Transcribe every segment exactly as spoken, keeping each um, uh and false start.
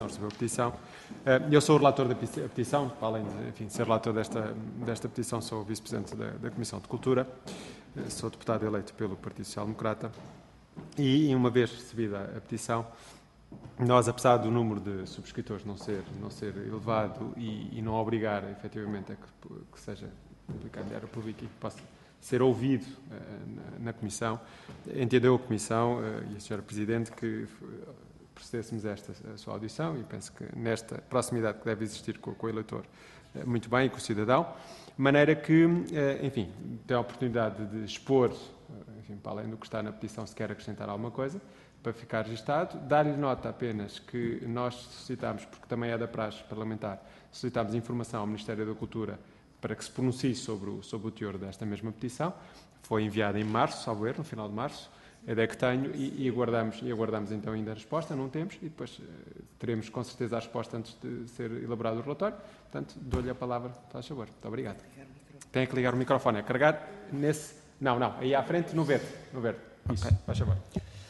recebeu a petição. Eu sou o relator da petição, além de, enfim, ser relator desta, desta petição, sou o vice-presidente da, da Comissão de Cultura, sou deputado eleito pelo Partido Social Democrata e, uma vez recebida a petição, nós, apesar do número de subscritores não ser, não ser elevado e, e não obrigar, efetivamente, a que, que seja publicado em diário público e que possa ser ouvido uh, na, na Comissão, entendeu a Comissão uh, e a senhora Presidente que procedêssemos a esta a sua audição e penso que nesta proximidade que deve existir com, com o eleitor, uh, muito bem, e com o cidadão, de maneira que, uh, enfim, tem a oportunidade de expor, uh, enfim, para além do que está na petição, se quer acrescentar alguma coisa, para ficar registado. Dar-lhe nota apenas que nós solicitámos, porque também é da praxe parlamentar, solicitámos informação ao Ministério da Cultura para que se pronuncie sobre o, sobre o teor desta mesma petição. Foi enviada em março, salvo erro, no final de março, a ideia que tenho, e, e, aguardamos, e aguardamos então ainda a resposta, não temos, e depois uh, teremos com certeza a resposta antes de ser elaborado o relatório. Portanto, dou-lhe a palavra, faz favor. Muito obrigado. Tem que ligar o microfone, é carregar nesse... Não, não, aí à frente, no verde. No verde. Isso, okay. Faz favor.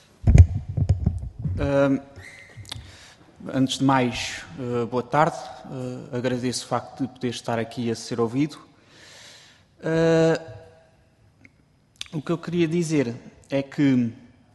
Uh, antes de mais, uh, boa tarde. Uh, agradeço o facto de poder estar aqui a ser ouvido. Uh, o que eu queria dizer é que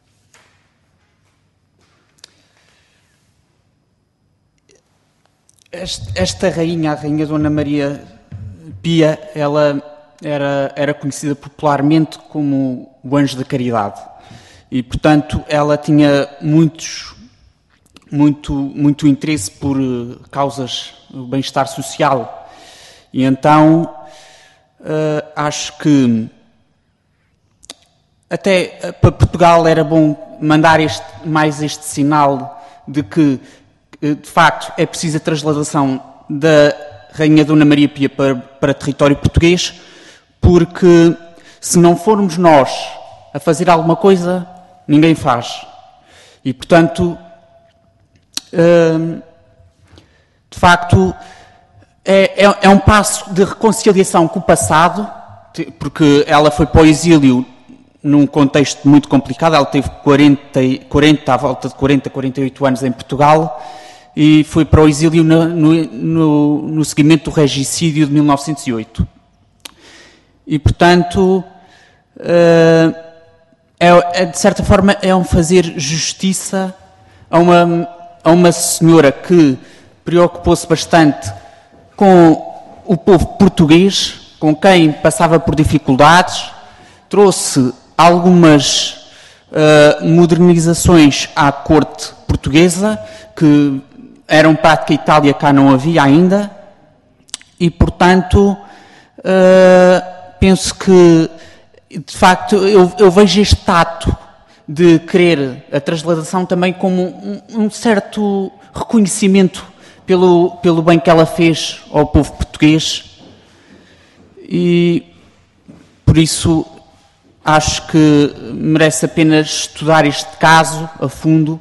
este, esta rainha, a Rainha Dona Maria Pia, ela era, era conhecida popularmente como o Anjo da Caridade. E, portanto, ela tinha muitos, muito, muito interesse por causas do bem-estar social. E então, uh, acho que até para Portugal era bom mandar este, mais este sinal de que, de facto, é preciso a transladação da Rainha Dona Maria Pia para, para território português, porque se não formos nós a fazer alguma coisa, ninguém faz. E, portanto, de facto, é, é, é um passo de reconciliação com o passado, porque ela foi para o exílio num contexto muito complicado. Ela teve quarenta, quarenta, à volta de quarenta, quarenta e oito anos em Portugal e foi para o exílio no, no, no seguimento do regicídio de mil novecentos e oito. E, portanto, é, é, de certa forma, é um fazer justiça a uma, a uma senhora que preocupou-se bastante com o povo português, com quem passava por dificuldades, trouxe algumas uh, modernizações à corte portuguesa, que eram prática Itália, cá não havia ainda, e, portanto, uh, penso que, de facto, eu, eu vejo este ato de querer a transladação também como um, um certo reconhecimento pelo, pelo bem que ela fez ao povo português, e, por isso, acho que merece apenas estudar este caso a fundo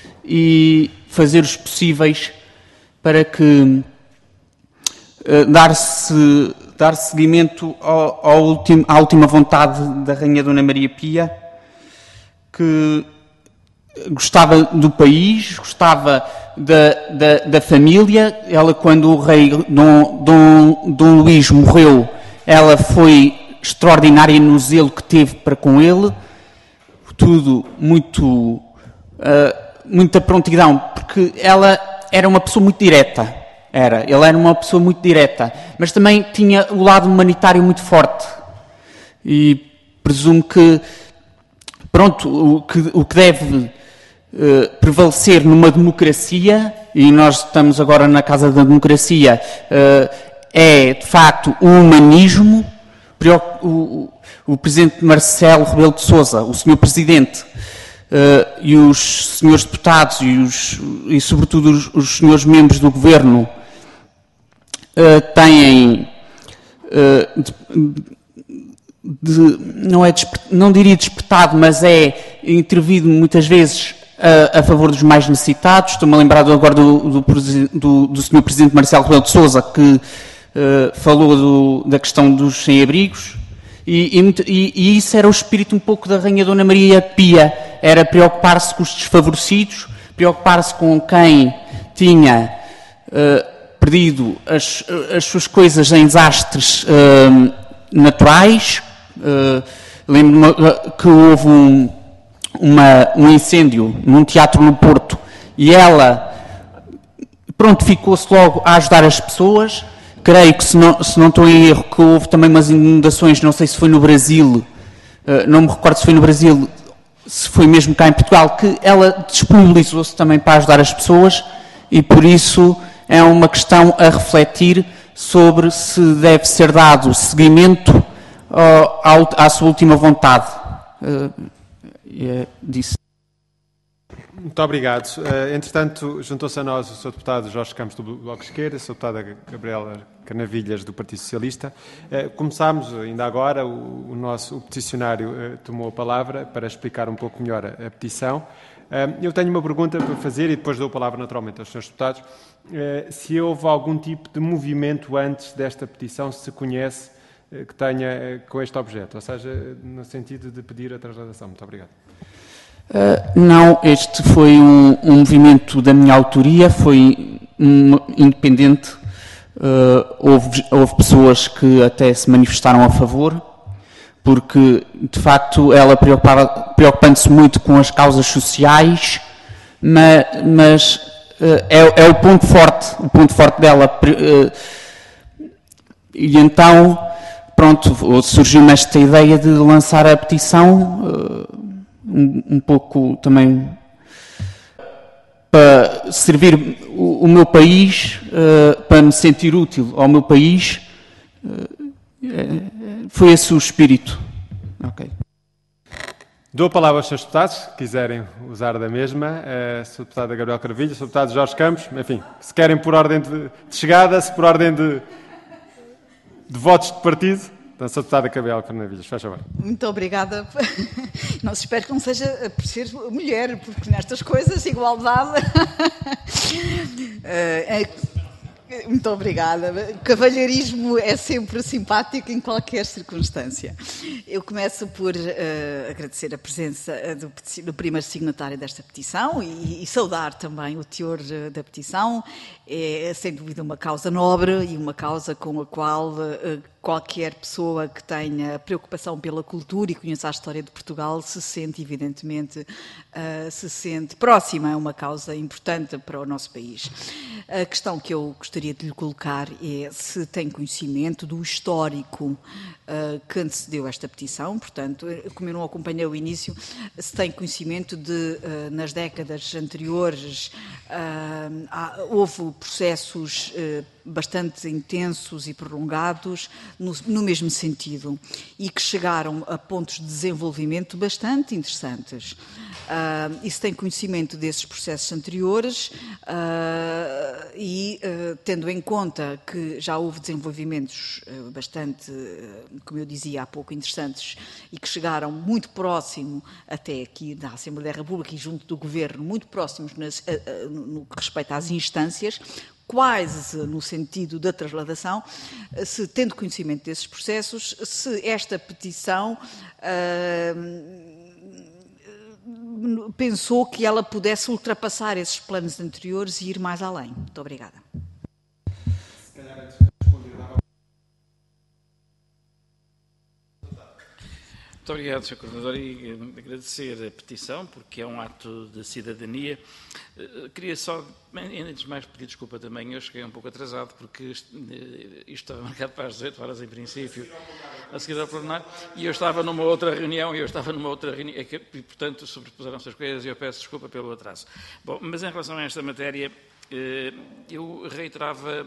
e fazer os possíveis para que uh, dar-se dar seguimento ao, ao ultim, à última vontade da Rainha Dona Maria Pia, que gostava do país, gostava da, da, da família. Ela, quando o rei Dom, Dom, Dom Luís morreu, ela foi extraordinária no zelo que teve para com ele, tudo muito, uh, muita prontidão, porque ela era uma pessoa muito direta, era, ela era uma pessoa muito direta, mas também tinha o lado humanitário muito forte, e presumo que, pronto, o que, o que deve uh, prevalecer numa democracia, e nós estamos agora na Casa da Democracia, uh, é, de facto, o humanismo. O, o, o Presidente Marcelo Rebelo de Sousa, o senhor Presidente, uh, e os senhores deputados e, os, e sobretudo, os, os senhores membros do Governo uh, têm, uh, de, de, não, é desper, não diria despertado, mas é intervido muitas vezes a, a favor dos mais necessitados. Estou-me a lembrar agora do, do, do, do senhor Presidente Marcelo Rebelo de Sousa, que Uh, falou do, da questão dos sem-abrigos, e, e, e isso era o espírito um pouco da Rainha Dona Maria Pia, era preocupar-se com os desfavorecidos, preocupar-se com quem tinha uh, perdido as, as suas coisas em desastres uh, naturais. Uh, Lembro-me que houve um, uma, um incêndio num teatro no Porto e ela, pronto, ficou-se logo a ajudar as pessoas. Creio que, se não, se não estou em erro, que houve também umas inundações, não sei se foi no Brasil, uh, não me recordo se foi no Brasil, se foi mesmo cá em Portugal, que ela disponibilizou-se também para ajudar as pessoas e, por isso, é uma questão a refletir sobre se deve ser dado seguimento uh, à sua última vontade. Uh, é disso. Muito obrigado. Uh, entretanto, juntou-se a nós o senhor Deputado Jorge Campos do Bloco de Esquerda, a senhora Deputada Gabriela Carnavilhas do Partido Socialista. Uh, começámos ainda agora, o, o nosso o peticionário uh, tomou a palavra para explicar um pouco melhor a, a petição. Uh, eu tenho uma pergunta para fazer e depois dou a palavra naturalmente aos senhores Deputados. Uh, se houve algum tipo de movimento antes desta petição, se conhece, uh, que tenha uh, com este objeto, ou seja, no sentido de pedir a transladação. Muito obrigado. Uh, não, este foi um, um movimento da minha autoria, foi um, independente. Uh, houve, houve pessoas que até se manifestaram a favor, porque, de facto, ela preocupando-se muito com as causas sociais, mas, mas uh, é, é o ponto forte, o ponto forte dela. Uh, e então, pronto, surgiu-me esta ideia de lançar a petição, uh, Um, um pouco também para servir o, o meu país, uh, para me sentir útil ao meu país. Uh, é, foi esse o espírito. Okay. Dou a palavra aos senhores deputados, se quiserem usar da mesma. A senhora Deputada Gabriela Carnavilhas, o senhor Deputado Jorge Campos, enfim, se querem por ordem de, de chegada, se por ordem de, de votos de partido. Então, senhora Deputada Gabriela Carnavilhas, faz favor. Muito obrigada. Não se espero que não seja por ser mulher, porque nestas coisas, igualdade. Muito obrigada. O cavalheirismo é sempre simpático em qualquer circunstância. Eu começo por uh, agradecer a presença do, do primeiro signatário desta petição e, e saudar também o teor da petição. É, sem dúvida, uma causa nobre e uma causa com a qual uh, qualquer pessoa que tenha preocupação pela cultura e conheça a história de Portugal se sente, evidentemente, uh, se sente próxima. É uma causa importante para o nosso país. A questão que eu gostaria de lhe colocar é se tem conhecimento do histórico uh, que antecedeu esta petição. Portanto, como eu não acompanhei o início, se tem conhecimento de, uh, nas décadas anteriores, uh, há, houve processos uh, bastante intensos e prolongados no, no mesmo sentido e que chegaram a pontos de desenvolvimento bastante interessantes. Uh, e se tem conhecimento desses processos anteriores uh, e uh, tendo em conta que já houve desenvolvimentos uh, bastante, uh, como eu dizia há pouco, interessantes e que chegaram muito próximo até aqui da Assembleia da República e junto do Governo, muito próximos nas, uh, uh, no que respeita às instâncias, quase no sentido da transladação, se tendo conhecimento desses processos, se esta petição uh, pensou que ela pudesse ultrapassar esses planos anteriores e ir mais além. Muito obrigada. Muito obrigado, senhor Coordenador, e agradecer a petição, porque é um ato de cidadania. Queria só, antes de mais, pedir desculpa também. Eu cheguei um pouco atrasado, porque isto, isto estava marcado para as dezoito horas, em princípio, a seguir ao plenário, e eu estava numa outra reunião, e eu estava numa outra reunião, e, portanto, sobrepuseram-se as coisas, e eu peço desculpa pelo atraso. Bom, mas em relação a esta matéria, eu reiterava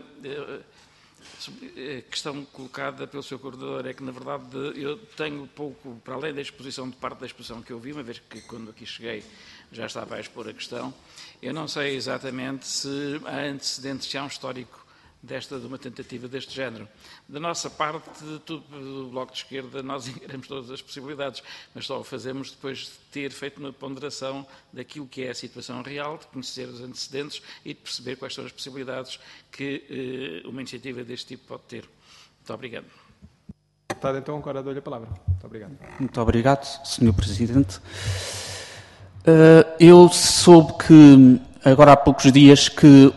a questão colocada pelo senhor Coordenador, é que, na verdade, eu tenho pouco, para além da exposição, de parte da exposição que eu vi, uma vez que, quando aqui cheguei, já estava a expor a questão, eu não sei exatamente se há antecedentes, se há um histórico desta, de uma tentativa deste género. Da nossa parte, tudo, do Bloco de Esquerda, nós encaramos todas as possibilidades, mas só o fazemos depois de ter feito uma ponderação daquilo que é a situação real, de conhecer os antecedentes e de perceber quais são as possibilidades que eh, uma iniciativa deste tipo pode ter. Muito obrigado. Deputado, então, agora dou-lhe a palavra. Muito obrigado. Muito obrigado, senhor Presidente. Uh, eu soube que agora há poucos dias, que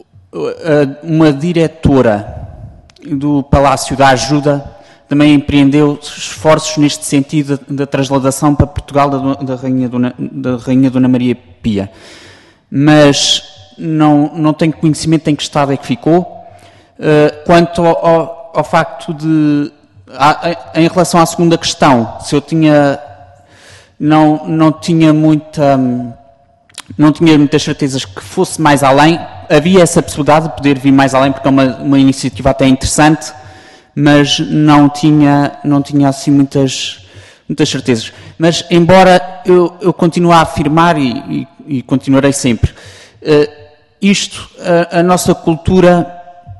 uma diretora do Palácio da Ajuda também empreendeu esforços neste sentido da transladação para Portugal da, da, Rainha Dona, da Rainha Dona Maria Pia. Mas não, não tenho conhecimento em que estado é que ficou. Uh, quanto ao, ao, ao facto de... A, a, em relação à segunda questão, se eu tinha... Não, não tinha muita... Não tinha muitas certezas que fosse mais além. Havia essa possibilidade de poder vir mais além, porque é uma, uma iniciativa até interessante, mas não tinha, não tinha assim muitas, muitas certezas. Mas, embora eu, eu continue a afirmar, e, e, e continuarei sempre, uh, isto, a, a nossa cultura,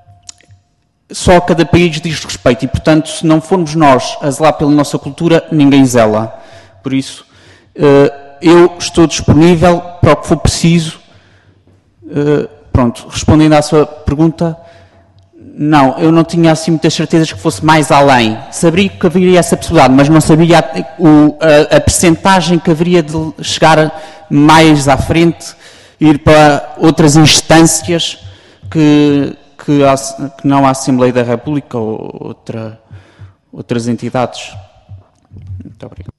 só a cada país diz respeito, e, portanto, se não formos nós a zelar pela nossa cultura, ninguém zela. Por isso, uh, eu estou disponível para o que for preciso. Uh, pronto, respondendo à sua pergunta, não, eu não tinha assim muitas certezas que fosse mais além. Sabia que haveria essa possibilidade, mas não sabia a, o, a, a percentagem que haveria de chegar mais à frente, ir para outras instâncias que, que, a, que não a Assembleia da República ou outra, outras entidades. Muito obrigado.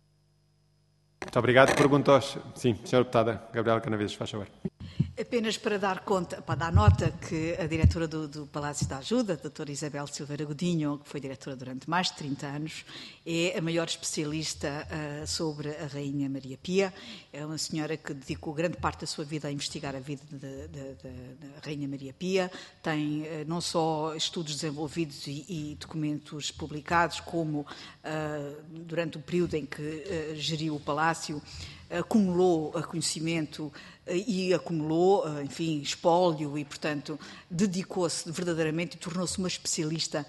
Muito obrigado. Pergunto aos... Sim, senhora Deputada Gabriela Canaveses, faz favor. Apenas para dar conta, para dar nota que a diretora do, do Palácio da Ajuda, a doutora Isabel Silveira Godinho, que foi diretora durante mais de trinta anos, é a maior especialista uh, sobre a Rainha Maria Pia. É uma senhora que dedicou grande parte da sua vida a investigar a vida da de, de, de Rainha Maria Pia. Tem uh, não só estudos desenvolvidos e, e documentos publicados, como uh, durante o período em que uh, geriu o Palácio, acumulou conhecimento e acumulou, enfim, espólio e, portanto, dedicou-se verdadeiramente e tornou-se uma especialista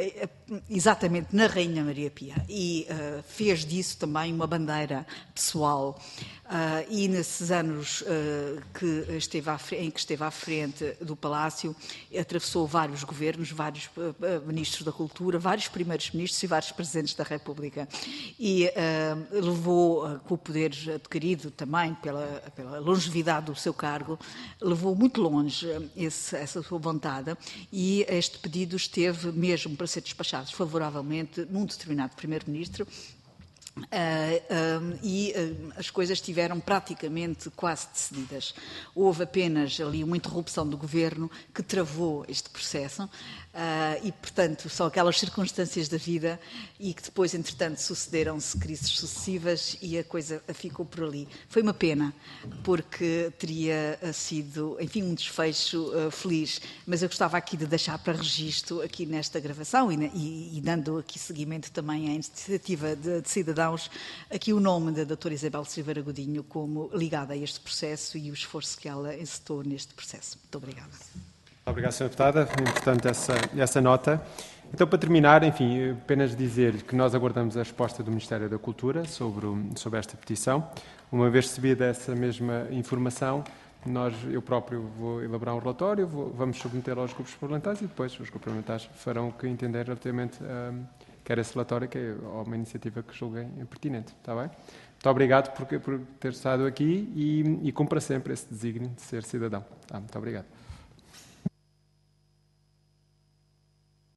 exatamente na Rainha Maria Pia e uh, fez disso também uma bandeira pessoal. Uh, e nesses anos uh, que esteve à, em que esteve à frente do Palácio, atravessou vários governos, vários uh, ministros da Cultura, vários primeiros ministros e vários presidentes da República. E uh, levou, uh, com o poder adquirido também pela, pela longevidade do seu cargo, levou muito longe esse, essa sua vontade, e este pedido esteve mesmo para ser despachado favoravelmente num determinado primeiro-ministro. Uh, uh, e uh, as coisas estiveram praticamente quase decididas. Houve apenas ali uma interrupção do governo que travou este processo uh, e, portanto, são aquelas circunstâncias da vida e que depois, entretanto, sucederam-se crises sucessivas e a coisa ficou por ali. Foi uma pena, porque teria sido, enfim, um desfecho uh, feliz, mas eu gostava aqui de deixar para registro, aqui nesta gravação e, e, e dando aqui seguimento também à iniciativa de, de cidadãos, aqui o nome da doutora Isabel Silveira Godinho como ligada a este processo e o esforço que ela encetou neste processo. Muito obrigada. Muito obrigado, senhora Deputada. Foi importante essa, essa nota. Então, para terminar, enfim, apenas dizer que nós aguardamos a resposta do Ministério da Cultura sobre, o, sobre esta petição. Uma vez recebida essa mesma informação, nós, eu próprio vou elaborar um relatório, vou, vamos submeter aos grupos parlamentares e depois os grupos parlamentares farão o que entender relativamente a... quer esse relatório, que é uma iniciativa que julguem pertinente. Está bem? Muito obrigado por, por ter estado aqui e, e cumpra sempre esse desígnio de ser cidadão. Tá, muito obrigado.